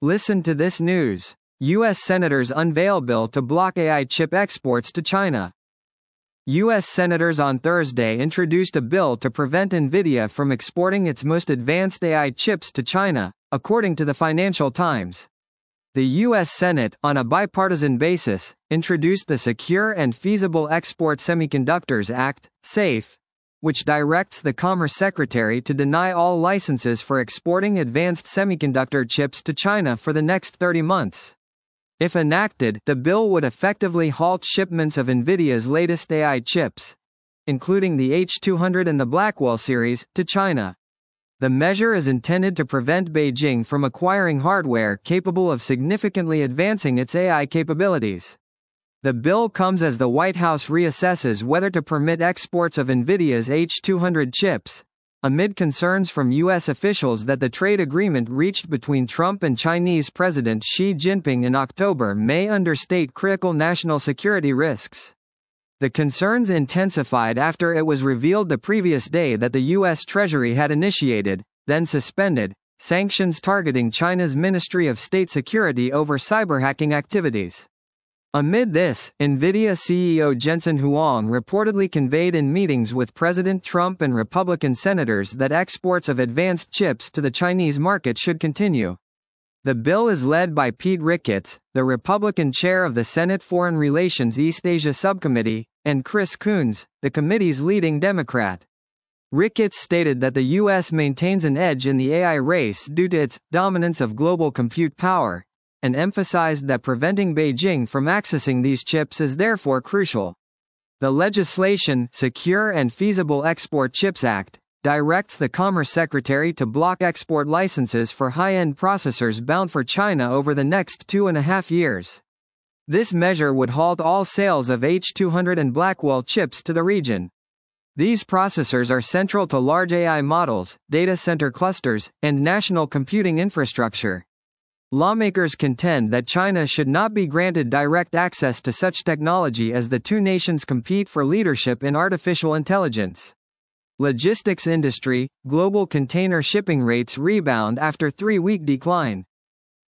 Listen to this news. U.S. Senators unveil bill to block AI chip exports to China. U.S. Senators on Thursday introduced a bill to prevent NVIDIA from exporting its most advanced AI chips to China, according to the Financial Times. The U.S. Senate, on a bipartisan basis, introduced the Secure and Feasible Export Semiconductors Act, SAFE, which directs the Commerce Secretary to deny all licenses for exporting advanced semiconductor chips to China for the next 30 months. If enacted, the bill would effectively halt shipments of NVIDIA's latest AI chips, including the H200 and the Blackwell series, to China. The measure is intended to prevent Beijing from acquiring hardware capable of significantly advancing its AI capabilities. The bill comes as the White House reassesses whether to permit exports of NVIDIA's H200 chips, amid concerns from U.S. officials that the trade agreement reached between Trump and Chinese President Xi Jinping in October may understate critical national security risks. The concerns intensified after it was revealed the previous day that the U.S. Treasury had initiated, then suspended, sanctions targeting China's Ministry of State Security over cyber-hacking activities. Amid this, NVIDIA CEO Jensen Huang reportedly conveyed in meetings with President Trump and Republican senators that exports of advanced chips to the Chinese market should continue. The bill is led by Pete Ricketts, the Republican chair of the Senate Foreign Relations East Asia Subcommittee, and Chris Coons, the committee's leading Democrat. Ricketts stated that the U.S. maintains an edge in the AI race due to its dominance of global compute power, and emphasized that preventing Beijing from accessing these chips is therefore crucial. The legislation, Secure and Feasible Export Chips Act, directs the Commerce Secretary to block export licenses for high-end processors bound for China over the next 2.5 years. This measure would halt all sales of H200 and Blackwell chips to the region. These processors are central to large AI models, data center clusters, and national computing infrastructure. Lawmakers contend that China should not be granted direct access to such technology as the two nations compete for leadership in artificial intelligence. Logistics industry, global container shipping rates rebound after 3-week decline.